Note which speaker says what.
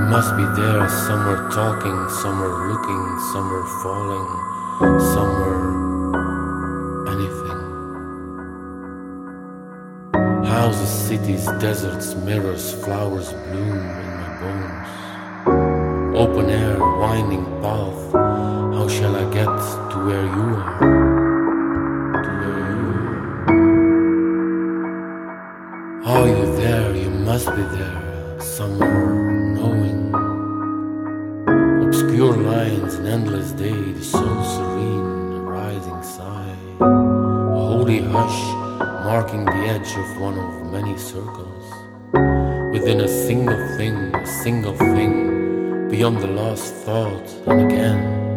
Speaker 1: must be there, somewhere talking, somewhere looking, somewhere falling, somewhere anything. Houses, cities, deserts, mirrors, flowers bloom in my bones. Open air, winding path, how shall I get to where you are? To where you are. Are you there? You must be there, somewhere knowing. Obscure lines, an endless day, the soul serene, a rising sigh. A holy hush, marking the edge of one of many circles. Within a single thing, beyond the lost thought, and again